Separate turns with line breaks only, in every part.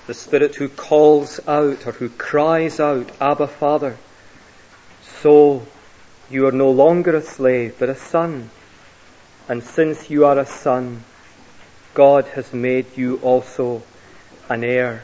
the Spirit who calls out or who cries out, Abba, Father. So you are no longer a slave, but a son. And since you are a son, God has made you also an heir.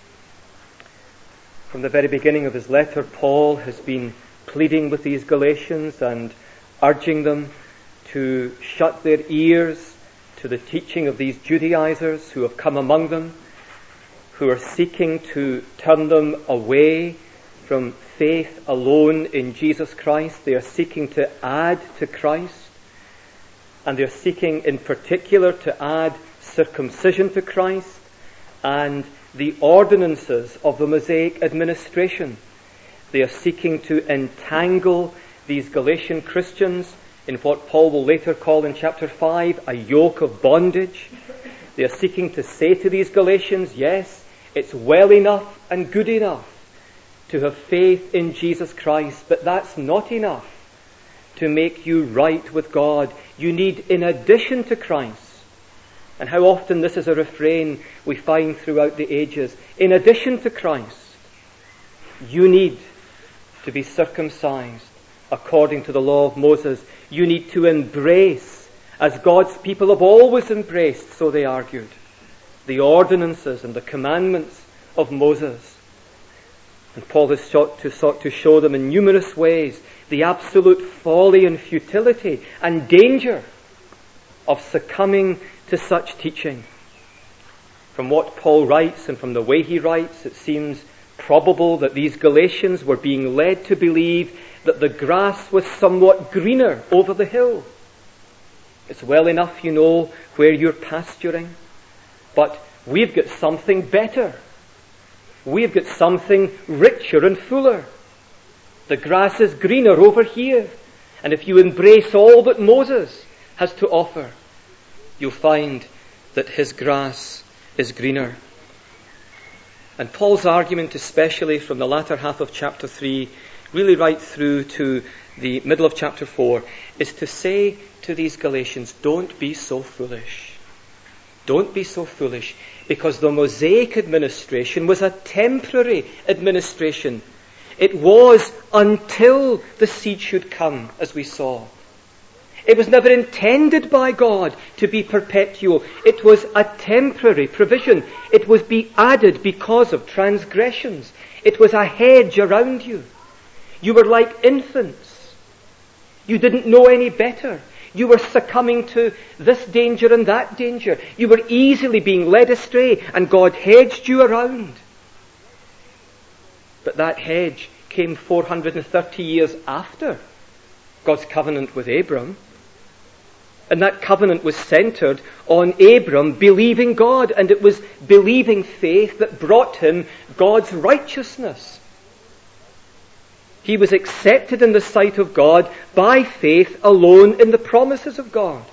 From the very beginning of his letter, Paul has been pleading with these Galatians and urging them to shut their ears to the teaching of these Judaizers who have come among them, who are seeking to turn them away from faith alone in Jesus Christ. They are seeking to add to Christ, and they are seeking in particular to add circumcision to Christ and the ordinances of the Mosaic administration. They are seeking to entangle these Galatian Christians in what Paul will later call in chapter 5 a yoke of bondage. They are seeking to say to these Galatians, yes, it's well enough and good enough to have faith in Jesus Christ, but that's not enough to make you right with God. You need, in addition to Christ, and how often this is a refrain we find throughout the ages, in addition to Christ, you need to be circumcised according to the law of Moses. You need to embrace, as God's people have always embraced, so they argued, the ordinances and the commandments of Moses. And Paul has sought to show them in numerous ways the absolute folly and futility and danger of succumbing to such teaching. From what Paul writes and from the way he writes, it seems probable that these Galatians were being led to believe that the grass was somewhat greener over the hill. It's well enough, you know, where you're pasturing, but we've got something better. We've got something richer and fuller. The grass is greener over here, and if you embrace all that Moses has to offer, you'll find that his grass is greener. And Paul's argument, especially from the latter half of chapter 3, really right through to the middle of chapter 4, is to say to these Galatians, don't be so foolish. Don't be so foolish, because the Mosaic administration was a temporary administration. It was until the seed should come, as we saw. It was never intended by God to be perpetual. It was a temporary provision. It was be added because of transgressions. It was a hedge around you. You were like infants. You didn't know any better. You were succumbing to this danger and that danger. You were easily being led astray, and God hedged you around. But that hedge came 430 years after God's covenant with Abram. And that covenant was centered on Abram believing God, and it was believing faith that brought him God's righteousness. He was accepted in the sight of God by faith alone in the promises of God.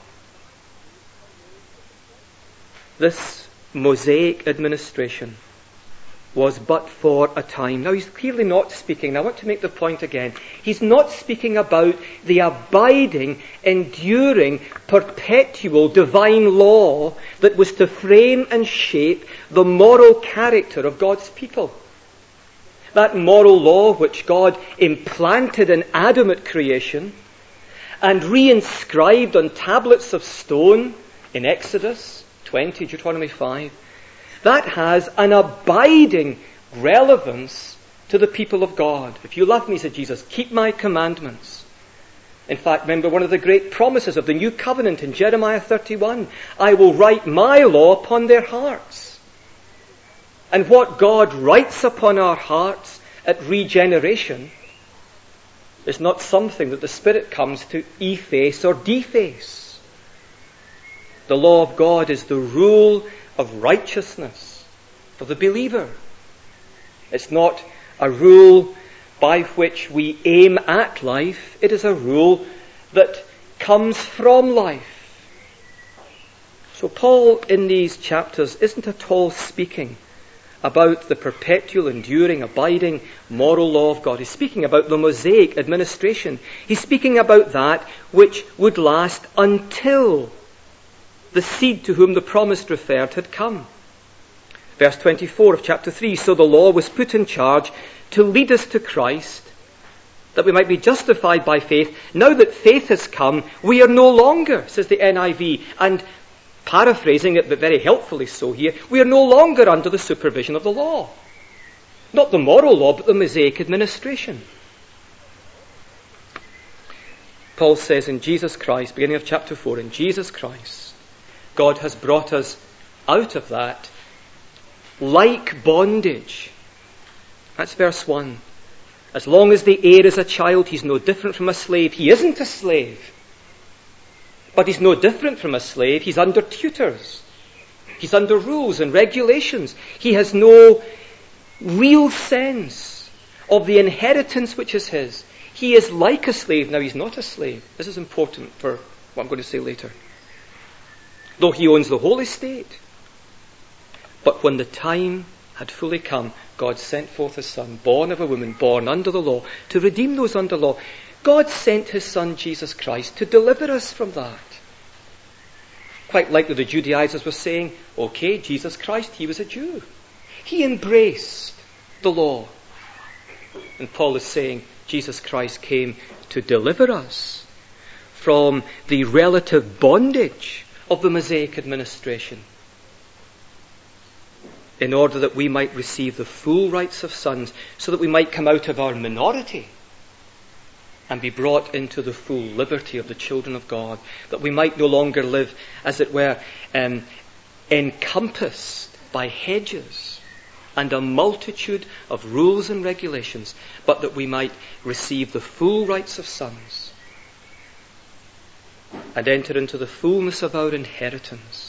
This Mosaic administration was but for a time. Now he's clearly not speaking, and I want to make the point again, he's not speaking about the abiding, enduring, perpetual divine law that was to frame and shape the moral character of God's people. That moral law which God implanted in Adam at creation and reinscribed on tablets of stone in Exodus 20, Deuteronomy 5, that has an abiding relevance to the people of God. If you love me, said Jesus, keep my commandments. In fact, remember one of the great promises of the new covenant in Jeremiah 31, I will write my law upon their hearts. And what God writes upon our hearts at regeneration is not something that the Spirit comes to efface or deface. The law of God is the rule of righteousness for the believer. It's not a rule by which we aim at life. It is a rule that comes from life. So Paul in these chapters isn't at all speaking about the perpetual, enduring, abiding moral law of God. He's speaking about the Mosaic administration. He's speaking about that which would last until the seed to whom the promise referred had come. Verse 24 of chapter 3, so the law was put in charge to lead us to Christ, that we might be justified by faith. Now that faith has come, we are no longer, says the NIV, and paraphrasing it, but very helpfully so here, we are no longer under the supervision of the law. Not the moral law, but the Mosaic administration. Paul says in Jesus Christ, beginning of chapter 4, in Jesus Christ, God has brought us out of that like bondage. That's verse 1. As long as the heir is a child, he's no different from a slave. He isn't a slave. But he's no different from a slave. He's under tutors. He's under rules and regulations. He has no real sense of the inheritance which is his. He is like a slave. Now, he's not a slave. This is important for what I'm going to say later. Though he owns the whole estate. But when the time had fully come, God sent forth his Son, born of a woman, born under the law, to redeem those under law. God sent his Son, Jesus Christ, to deliver us from that. Quite likely the Judaizers were saying, okay, Jesus Christ, he was a Jew. He embraced the law. And Paul is saying, Jesus Christ came to deliver us from the relative bondage of the Mosaic administration, in order that we might receive the full rights of sons, so that we might come out of our minority and be brought into the full liberty of the children of God, that we might no longer live, as it were, encompassed by hedges and a multitude of rules and regulations, but that we might receive the full rights of sons and enter into the fullness of our inheritance.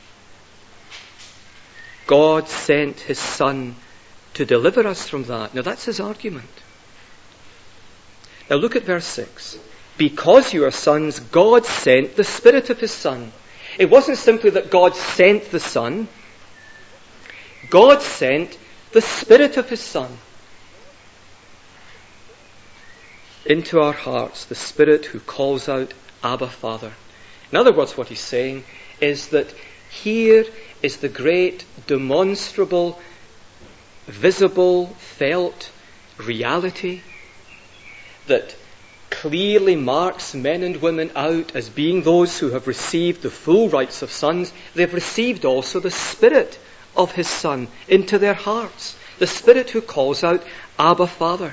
God sent his Son to deliver us from that. Now that's his argument. Now look at verse 6. Because you are sons, God sent the Spirit of his Son. It wasn't simply that God sent the Son. God sent the Spirit of his Son into our hearts, the Spirit who calls out, Abba, Father. In other words, what he's saying is that here is the great, demonstrable, visible, felt reality that clearly marks men and women out as being those who have received the full rights of sons. They've received also the Spirit of his Son into their hearts, the Spirit who calls out, Abba, Father.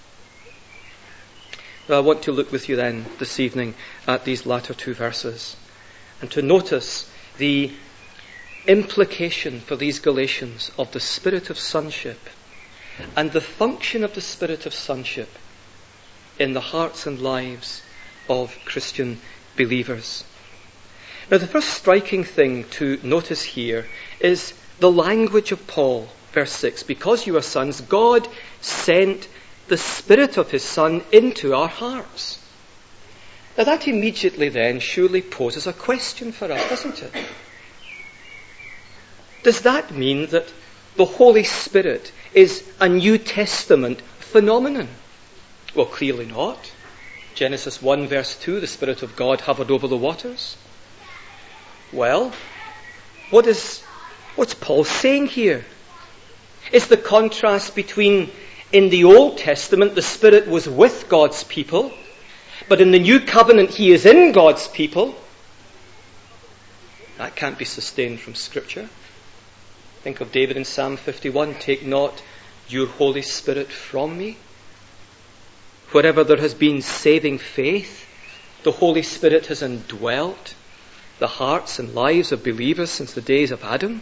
Now, I want to look with you then this evening at these latter two verses and to notice the implication for these Galatians of the Spirit of sonship and the function of the Spirit of sonship in the hearts and lives of Christian believers. Now, the first striking thing to notice here is the language of Paul, verse 6. Because you are sons, God sent the Spirit of his Son into our hearts. Now, that immediately then surely poses a question for us, doesn't it? Does that mean that the Holy Spirit is a New Testament phenomenon? Well, clearly not. Genesis 1 verse 2, the Spirit of God hovered over the waters. Well, what's Paul saying here? It's the contrast between, in the Old Testament, the Spirit was with God's people, but in the New Covenant, he is in God's people. That can't be sustained from Scripture. Think of David in Psalm 51, take not your Holy Spirit from me. Wherever there has been saving faith, the Holy Spirit has indwelt the hearts and lives of believers since the days of Adam.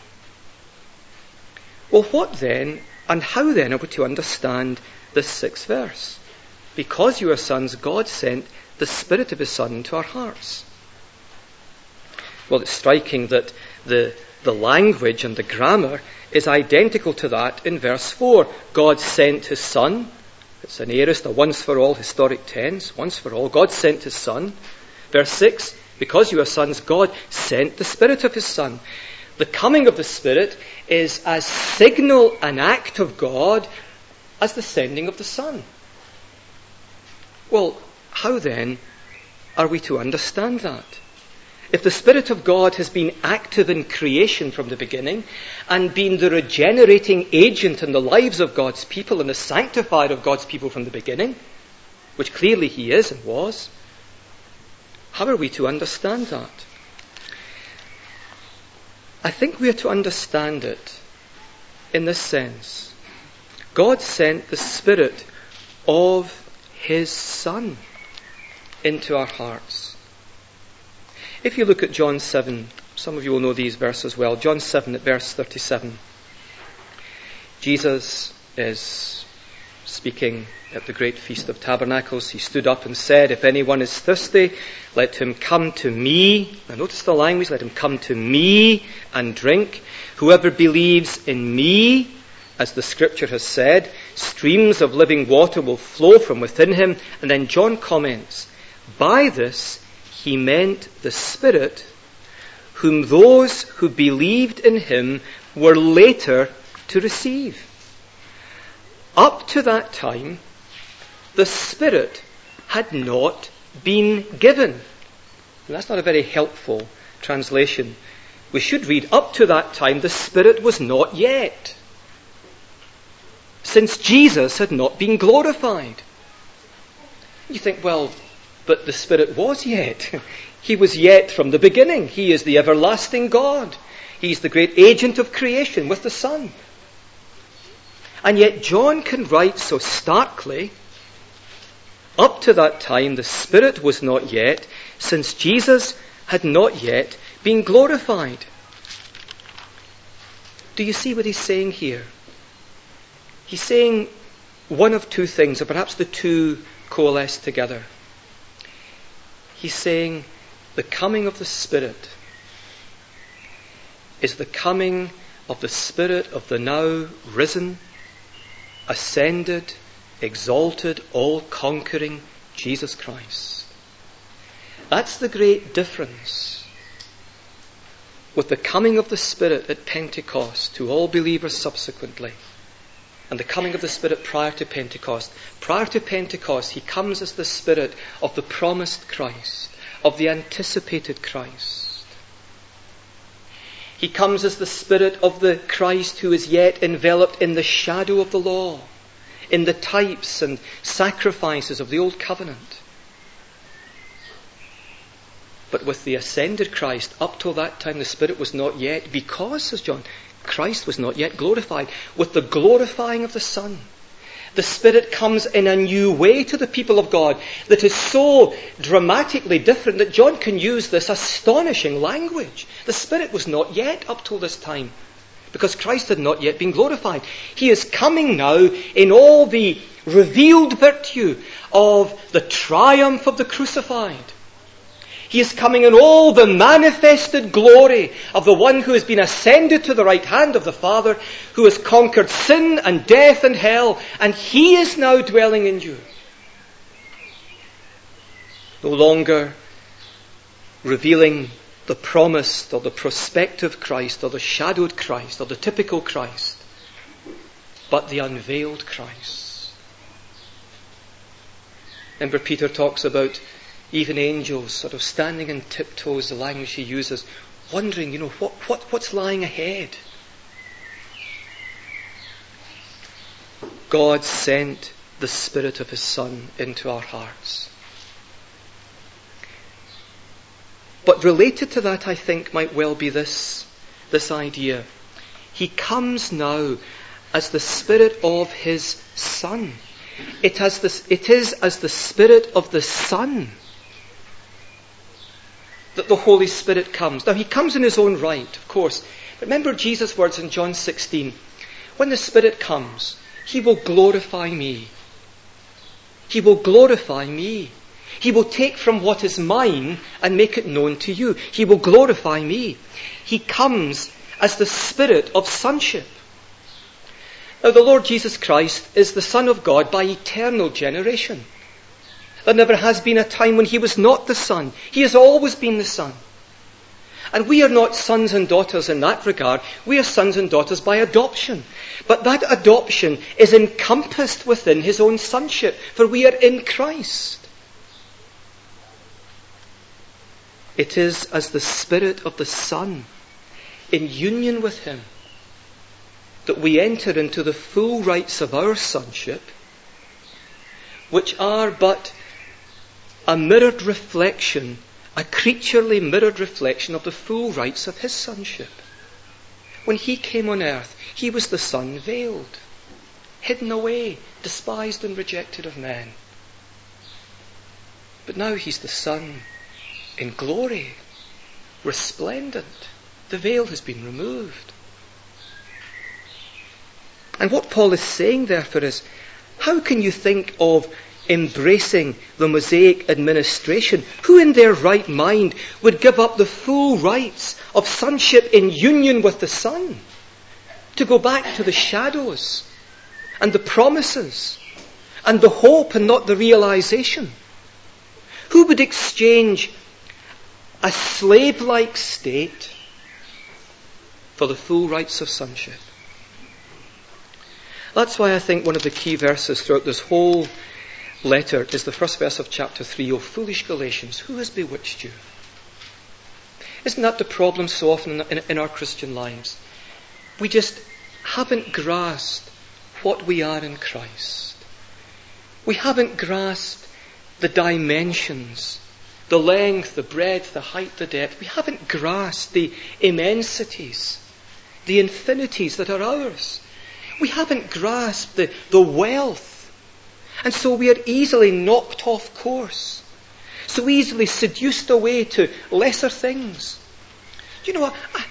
Well, what then, and how then are we to understand this 6th verse? Because you are sons, God sent the Spirit of his Son into our hearts. Well, it's striking that the language and the grammar is identical to that in verse 4. God sent his Son. It's an aorist, a once-for-all historic tense, once for all. God sent his Son. Verse 6, because you are sons, God sent the Spirit of his Son. The coming of the Spirit is as signal an act of God as the sending of the Son. Well, how then are we to understand that? if the Spirit of God has been active in creation from the beginning and been the regenerating agent in the lives of God's people and the sanctifier of God's people from the beginning, which clearly he is and was, how are we to understand that? I think we are to understand it in this sense. God sent the Spirit of his Son into our hearts. If you look at John 7, some of you will know these verses well. John 7 at verse 37. Jesus is speaking at the great Feast of Tabernacles. He stood up and said, "If anyone is thirsty, let him come to me." Now notice the language, let him come to me and drink. Whoever believes in me, as the scripture has said, streams of living water will flow from within him. And then John comments, by this he meant the Spirit, whom those who believed in him were later to receive. Up to that time, the Spirit had not been given. And that's not a very helpful translation. We should read, up to that time, the Spirit was not yet, since Jesus had not been glorified. You think, well, but the Spirit was yet. He was yet from the beginning. He is the everlasting God. He's the great agent of creation with the Son. And yet John can write so starkly, up to that time the Spirit was not yet, since Jesus had not yet been glorified. Do you see what he's saying here? He's saying one of two things, or perhaps the two coalesce together. He's saying the coming of the Spirit is the coming of the Spirit of the now risen, ascended, exalted, all-conquering Jesus Christ. That's the great difference with the coming of the Spirit at Pentecost to all believers subsequently, and the coming of the Spirit prior to Pentecost. Prior to Pentecost, he comes as the Spirit of the promised Christ, of the anticipated Christ. He comes as the Spirit of the Christ who is yet enveloped in the shadow of the law, in the types and sacrifices of the old covenant. But with the ascended Christ, up till that time the Spirit was not yet, because, says John, Christ was not yet glorified. With the glorifying of the Son, the Spirit comes in a new way to the people of God that is so dramatically different that John can use this astonishing language. The Spirit was not yet up till this time, because Christ had not yet been glorified. He is coming now in all the revealed virtue of the triumph of the crucified. He is coming in all the manifested glory of the one who has been ascended to the right hand of the Father, who has conquered sin and death and hell, and he is now dwelling in you. No longer revealing the promised or the prospective Christ or the shadowed Christ or the typical Christ, but the unveiled Christ. Remember, Peter talks about even angels sort of standing in tiptoes, the language he uses, wondering, what's lying ahead. God sent the Spirit of his Son into our hearts. But related to that, I think, might well be this idea. He comes now as the Spirit of his Son. It is as the Spirit of the Son that the Holy Spirit comes. Now, he comes in his own right, of course. But remember Jesus' words in John 16. When the Spirit comes, he will glorify me. He will glorify me. He will take from what is mine and make it known to you. He will glorify me. He comes as the Spirit of sonship. Now, the Lord Jesus Christ is the Son of God by eternal generation. There never has been a time when he was not the Son. He has always been the Son. And we are not sons and daughters in that regard. We are sons and daughters by adoption. But that adoption is encompassed within his own sonship, for we are in Christ.
It is as the Spirit of the Son, in union with him, that we enter into the full rights of our sonship, which are but a mirrored reflection, a creaturely mirrored reflection of the full rights of his sonship. When he came on earth, he was the Son veiled, hidden away, despised and rejected of men. But now he's the Son in glory, resplendent. The veil has been removed. And what Paul is saying, therefore, is, how can you think of embracing the Mosaic administration? Who in their right mind would give up the full rights of sonship in union with the Son to go back to the shadows and the promises and the hope and not the realization? Who would exchange a slave-like state for the full rights of sonship? That's why I think one of the key verses throughout this whole letter is the first verse of chapter 3, O foolish Galatians, who has bewitched you? Isn't that the problem so often in our Christian lives? We just haven't grasped what we are in Christ. We haven't grasped the dimensions, the length, the breadth, the height, the depth. We haven't grasped the immensities, the infinities that are ours. We haven't grasped the wealth. And so we are easily knocked off course. So easily seduced away to lesser things. You know,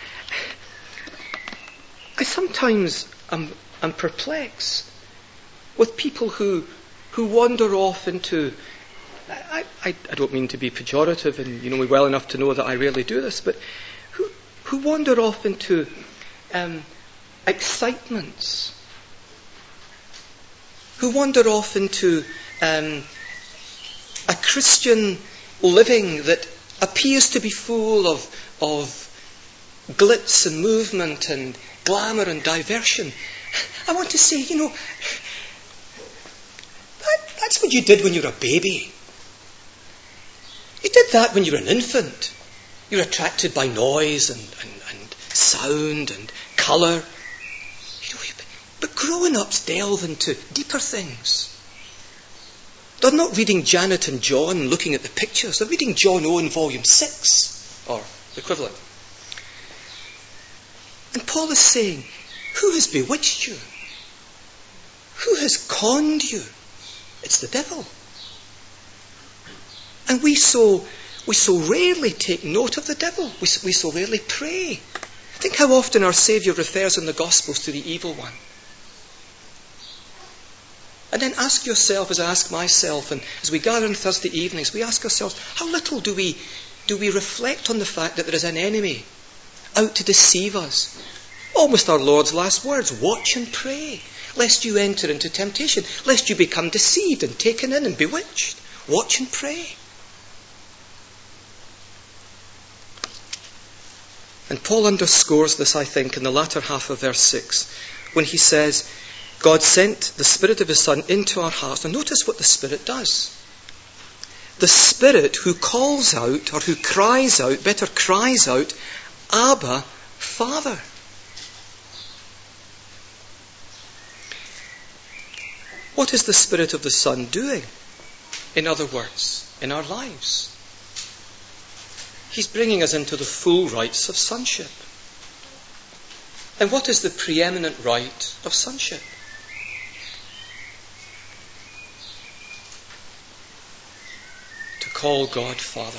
I sometimes am perplexed with people who wander off into... I don't mean to be pejorative, and you know me well enough to know that I rarely do this, but who wander off into excitements, who wander off into a Christian living that appears to be full of glitz and movement and glamour and diversion. I want to say, you know, that's what you did when you were a baby. You did that when you were an infant. You were attracted by noise and sound and colour. You know, but grown-ups delve into deeper things. They're not reading Janet and John looking at the pictures. They're reading John Owen Volume 6, or the equivalent. And Paul is saying, who has bewitched you? Who has conned you? It's the devil. And we so rarely take note of the devil. We so rarely pray. Think how often our Saviour refers in the Gospels to the evil one. And then ask yourself, as I ask myself, and as we gather on Thursday evenings, we ask ourselves, how little do we reflect on the fact that there is an enemy out to deceive us? Almost our Lord's last words, watch and pray, lest you enter into temptation, lest you become deceived and taken in and bewitched. Watch and pray. And Paul underscores this, I think, in the latter half of verse 6, when he says, God sent the Spirit of His Son into our hearts. Now notice what the Spirit does. The Spirit who calls out, or who cries out, better cries out, Abba, Father. What is the Spirit of the Son doing? In other words, in our lives. He's bringing us into the full rights of sonship. And what is the preeminent right of sonship? To call God Father.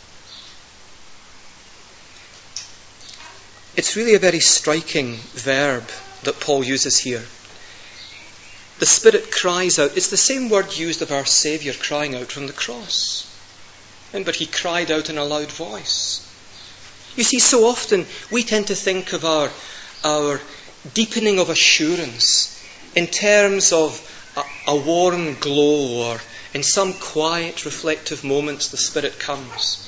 It's really a very striking verb that Paul uses here. The Spirit cries out. It's the same word used of our Saviour crying out from the cross. Remember, He cried out in a loud voice. You see, so often we tend to think of our deepening of assurance in terms of a warm glow, or in some quiet, reflective moments the Spirit comes.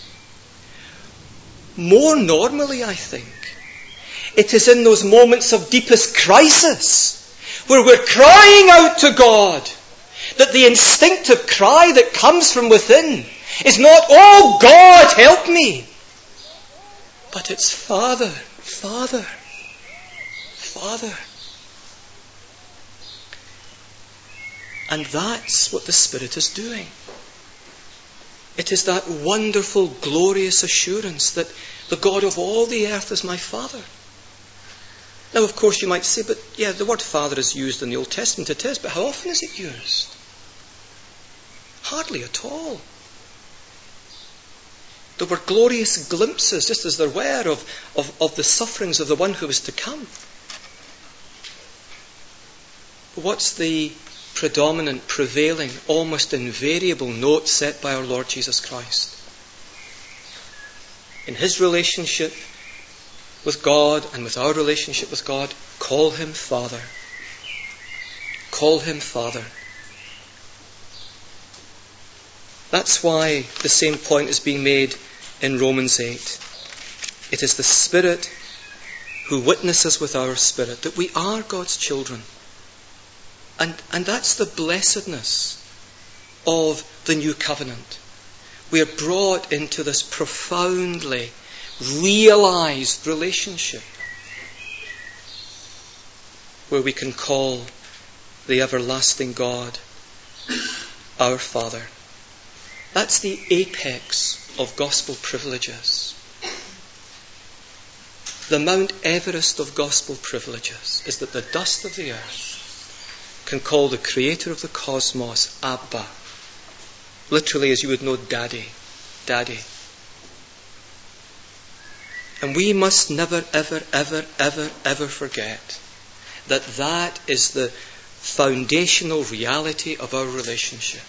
More normally, I think, it is in those moments of deepest crisis where we're crying out to God, that the instinctive cry that comes from within is not, oh God, help me. But it's Father, Father, Father. And that's what the Spirit is doing. It is that wonderful, glorious assurance that the God of all the earth is my Father. Now, of course, you might say, but yeah, the word Father is used in the Old Testament. It is, but how often is it used? Hardly at all. There were glorious glimpses, just as there were, of the sufferings of the one who was to come. But what's the predominant, prevailing, almost invariable note set by our Lord Jesus Christ? In his relationship with God and with our relationship with God, call him Father. Call him Father. That's why the same point is being made in Romans 8. It is the Spirit who witnesses with our spirit that we are God's children. And that's the blessedness of the new covenant. We are brought into this profoundly realized relationship where we can call the everlasting God our Father. That's the apex of gospel privileges. The Mount Everest of gospel privileges is that the dust of the earth can call the creator of the cosmos Abba. Literally, as you would know, Daddy. Daddy. And we must never, ever, ever, ever, ever forget that that is the foundational reality of our relationship.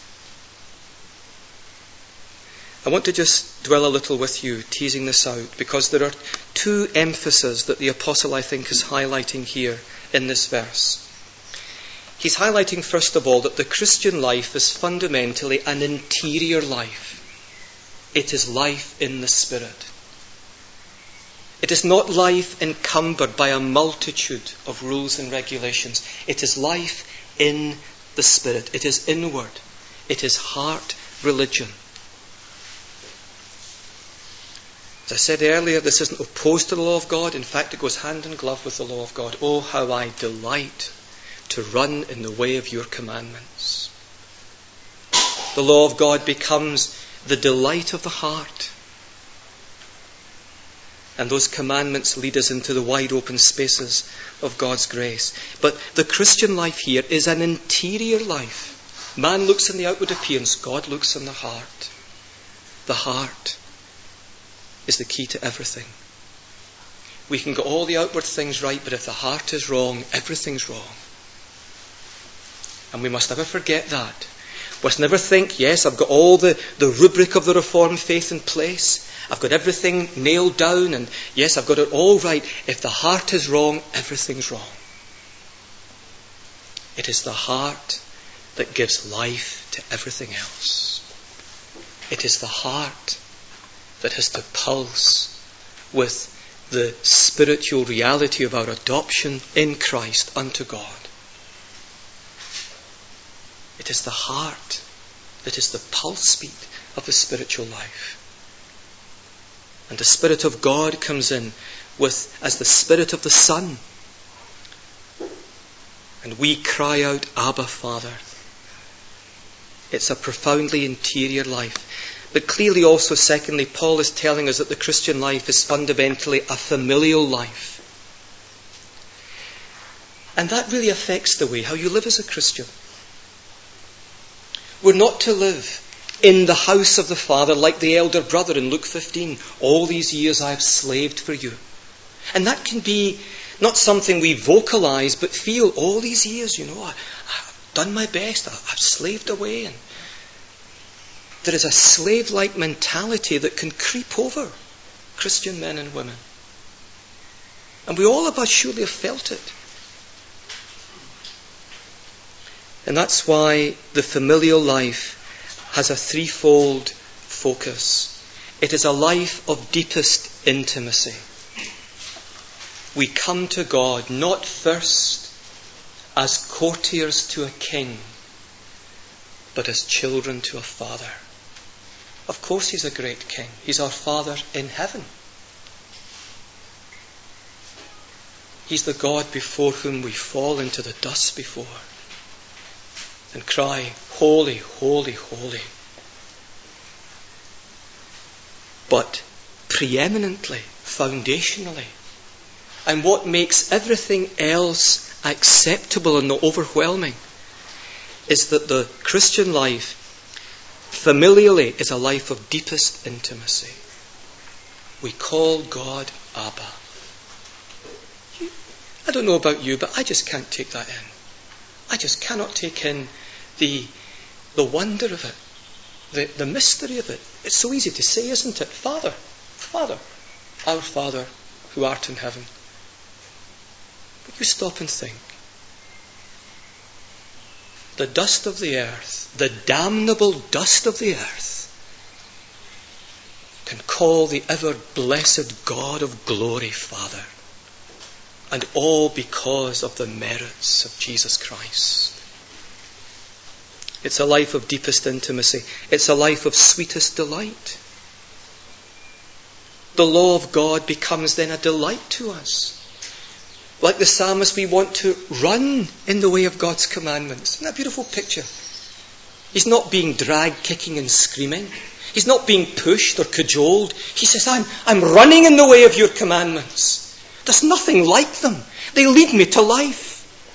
I want to just dwell a little with you, teasing this out, because there are two emphases that the apostle, I think, is highlighting here in this verse. He's highlighting, first of all, that the Christian life is fundamentally an interior life. It is life in the Spirit. It is not life encumbered by a multitude of rules and regulations. It is life in the Spirit. It is inward. It is heart religion. As I said earlier, this isn't opposed to the law of God. In fact, it goes hand in glove with the law of God. Oh, how I delight to run in the way of your commandments. The law of God becomes the delight of the heart. And those commandments lead us into the wide open spaces of God's grace. But the Christian life here is an interior life. Man looks in the outward appearance. God looks in the heart. The heart is the key to everything. We can get all the outward things right, but if the heart is wrong, everything's wrong. And we must never forget that. We must never think, yes, I've got all the rubric of the Reformed faith in place. I've got everything nailed down, and yes, I've got it all right. If the heart is wrong, everything's wrong. It is the heart that gives life to everything else. It is the heart that has to pulse with the spiritual reality of our adoption in Christ unto God. It is the heart that is the pulse beat of the spiritual life. And the Spirit of God comes in as the Spirit of the Son. And we cry out, Abba, Father. It's a profoundly interior life. But clearly also, secondly, Paul is telling us that the Christian life is fundamentally a familial life. And that really affects the way how you live as a Christian. We're not to live in the house of the Father like the elder brother in Luke 15. All these years I have slaved for you. And that can be not something we vocalize, but feel all these years, I've done my best. I've slaved away. And there is a slave-like mentality that can creep over Christian men and women. And we all of us surely have felt it. And that's why the familial life has a threefold focus. It is a life of deepest intimacy. We come to God not first as courtiers to a king, but as children to a father. Of course he's a great king. He's our Father in heaven. He's the God before whom we fall into the dust before and cry, holy, holy, holy. But preeminently, foundationally, and what makes everything else acceptable and not overwhelming is that the Christian life, familially, is a life of deepest intimacy. We call God Abba. I don't know about you, but I just can't take that in. I just cannot take in the wonder of it, the mystery of it. It's so easy to say, isn't it? Father, Father, our Father who art in heaven. But you stop and think. The dust of the earth, the damnable dust of the earth, can call the ever-blessed God of glory Father. And all because of the merits of Jesus Christ. It's a life of deepest intimacy. It's a life of sweetest delight. The law of God becomes then a delight to us. Like the psalmist, we want to run in the way of God's commandments. Isn't that a beautiful picture? He's not being dragged, kicking and screaming. He's not being pushed or cajoled. He says, I'm running in the way of your commandments. There's nothing like them. They lead me to life.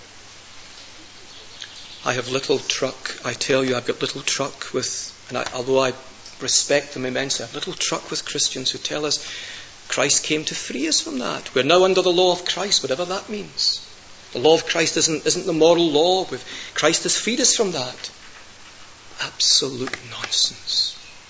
I have little truck. I tell you, I've got little truck with, although I respect them immensely, I have little truck with Christians who tell us Christ came to free us from that. We're now under the law of Christ, whatever that means. The law of Christ isn't the moral law. Christ has freed us from that. Absolute nonsense.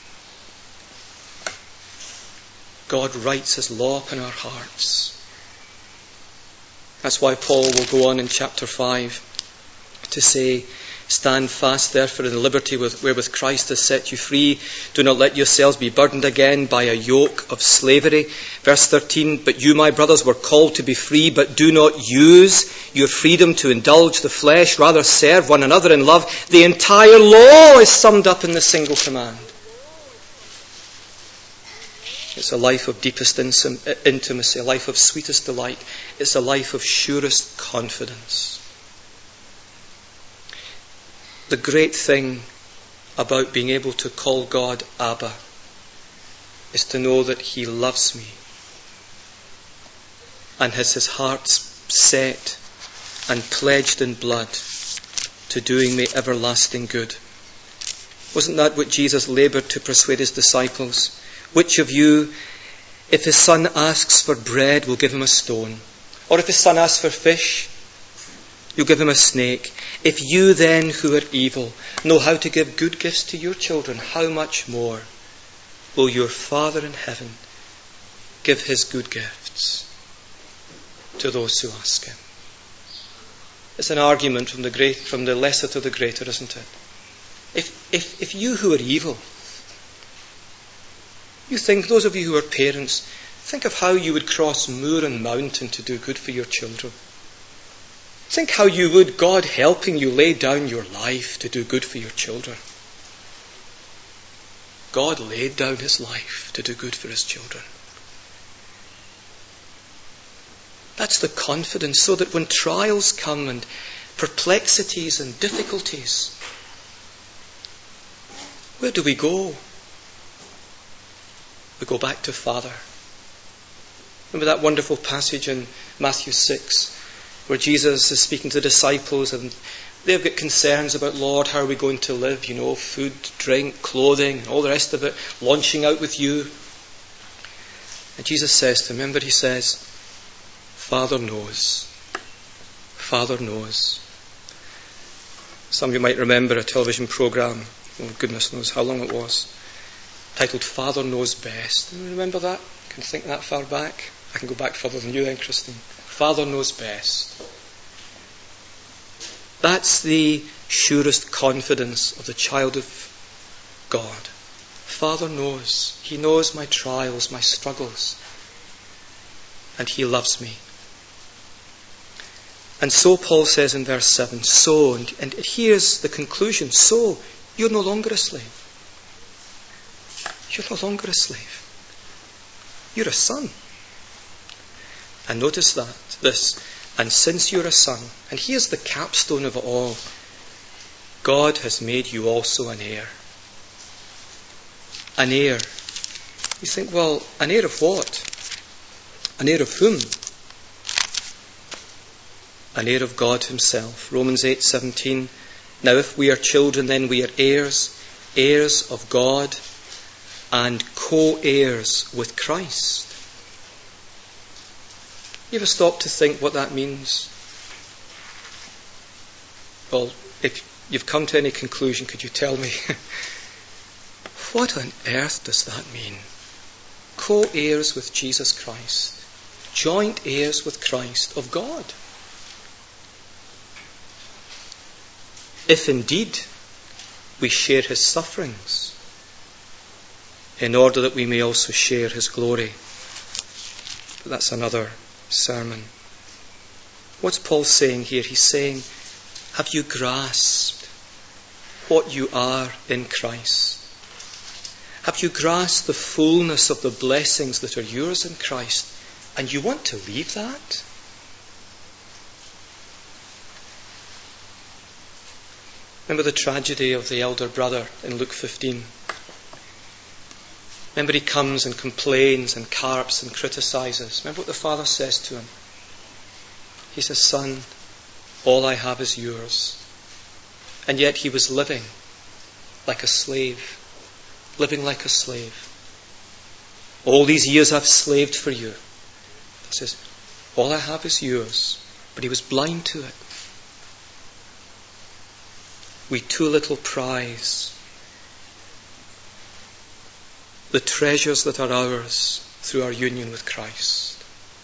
God writes His law upon our hearts. That's why Paul will go on in chapter 5 to say, stand fast therefore in the liberty wherewith Christ has set you free. Do not let yourselves be burdened again by a yoke of slavery. Verse 13, but you, my brothers, were called to be free, but do not use your freedom to indulge the flesh. Rather serve one another in love. The entire law is summed up in the single command. It's a life of deepest intimacy, a life of sweetest delight. It's a life of surest confidence. The great thing about being able to call God Abba is to know that He loves me and has His heart set and pledged in blood to doing me everlasting good. Wasn't that what Jesus laboured to persuade His disciples? Which of you, if his son asks for bread, will give him a stone? Or if his son asks for fish, you'll give him a snake? If you then, who are evil, know how to give good gifts to your children, how much more will your Father in heaven give His good gifts to those who ask Him? It's an argument from the lesser to the greater, isn't it? If you who are evil, you think, those of you who are parents, think of how you would cross moor and mountain to do good for your children. Think how you would, God helping you, lay down your life to do good for your children. God laid down His life to do good for His children. That's the confidence, so that when trials come and perplexities and difficulties, where do we go? We go back to Father. Remember that wonderful passage in Matthew 6 where Jesus is speaking to the disciples and they've got concerns about, Lord, how are we going to live? Food, drink, clothing, and all the rest of it, launching out with you. And Jesus says to them, remember, He says, Father knows. Father knows. Some of you might remember a television programme, oh goodness knows how long it was, titled Father Knows Best. Do you remember that? Can you think that far back? I can go back further than you then, Christine. Father Knows Best. That's the surest confidence of the child of God. Father knows. He knows my trials, my struggles. And He loves me. And so Paul says in verse 7, so, and here's the conclusion, so you're no longer a slave. You're no longer a slave. You're a son. And notice this. And since you're a son, and here's the capstone of it all, God has made you also an heir. An heir. You think, well, an heir of what? An heir of whom? An heir of God himself. Romans 8:17. Now if we are children, then we are heirs, heirs of God, and co-heirs with Christ. You ever stop to think what that means? Well, if you've come to any conclusion, could you tell me? What on earth does that mean? Co-heirs with Jesus Christ. Joint heirs with Christ of God. If indeed we share his sufferings, in order that we may also share his glory. But that's another sermon. What's Paul saying here? He's saying, have you grasped what you are in Christ? Have you grasped the fullness of the blessings that are yours in Christ? And you want to leave that? Remember the tragedy of the elder brother in Luke 15? Remember he comes and complains and carps and criticises. Remember what the father says to him? He says, son, all I have is yours. And yet he was living like a slave. Living like a slave. All these years I've slaved for you. He says, all I have is yours. But he was blind to it. We too little prize the treasures that are ours through our union with Christ.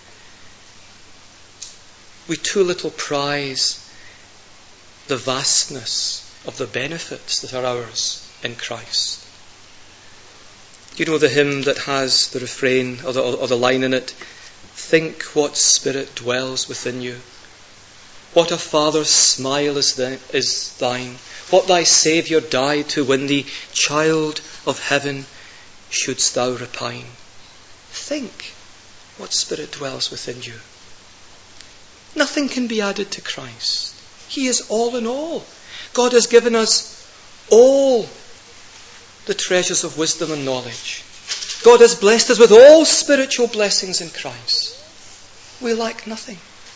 We too little prize the vastness of the benefits that are ours in Christ. You know the hymn that has the refrain or the line in it, think what spirit dwells within you. What a father's smile is thine. What thy Saviour died to win thee, child of heaven, shouldst thou repine. Think what spirit dwells within you. Nothing can be added to Christ. He is all in all. God has given us all the treasures of wisdom and knowledge. God has blessed us with all spiritual blessings in Christ. We lack nothing.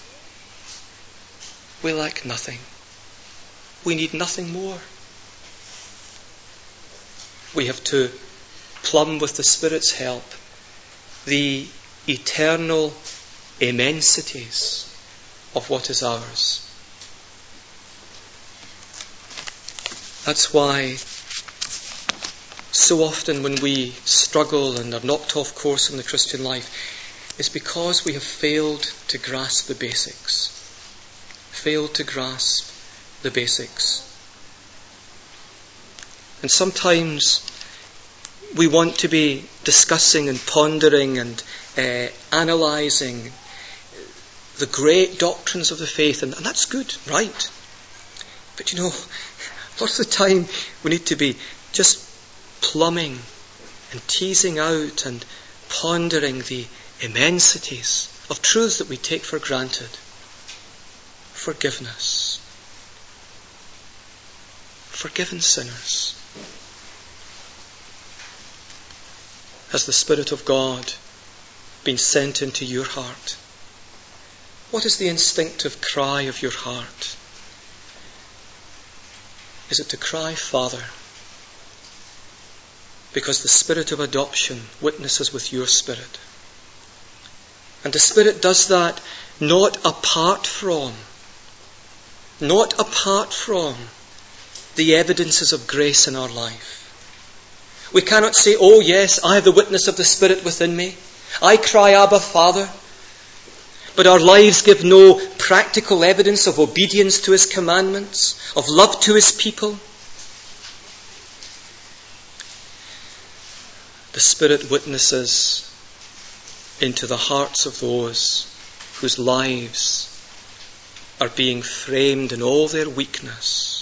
We lack nothing. We need nothing more. We have to plumb with the Spirit's help the eternal immensities of what is ours. That's why so often when we struggle and are knocked off course in the Christian life, it's because we have failed to grasp the basics. Failed to grasp the basics. And sometimes we want to be discussing and pondering and analysing the great doctrines of the faith, and that's good, right? But you know, lots of the time we need to be just plumbing and teasing out and pondering the immensities of truths that we take for granted. Forgiveness. Forgiven sinners. Has the Spirit of God been sent into your heart? What is the instinctive cry of your heart? Is it to cry, Father? Because the Spirit of adoption witnesses with your spirit. And the Spirit does that not apart from the evidences of grace in our life. We cannot say, oh yes, I have the witness of the Spirit within me. I cry, Abba, Father. But our lives give no practical evidence of obedience to His commandments, of love to His people. The Spirit witnesses into the hearts of those whose lives are being framed in all their weakness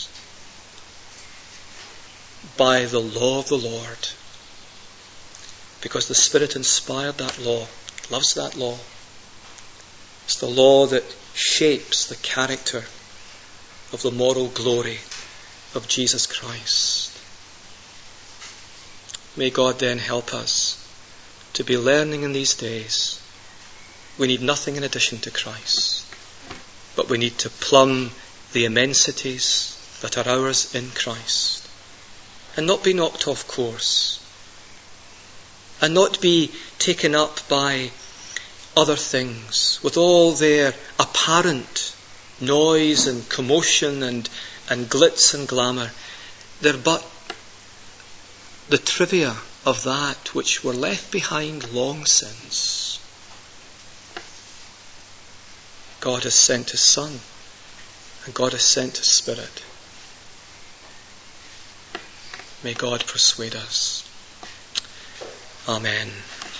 by the law of the Lord. Because the Spirit inspired that law, loves that law. It's the law that shapes the character of the moral glory of Jesus Christ. May God then help us to be learning in these days. We need nothing in addition to Christ, but we need to plumb the immensities that are ours in Christ and not be knocked off course and not be taken up by other things with all their apparent noise and commotion and glitz and glamour. They're but the trivia of that which were left behind long since. God has sent His Son, and God has sent His Spirit. May God persuade us. Amen.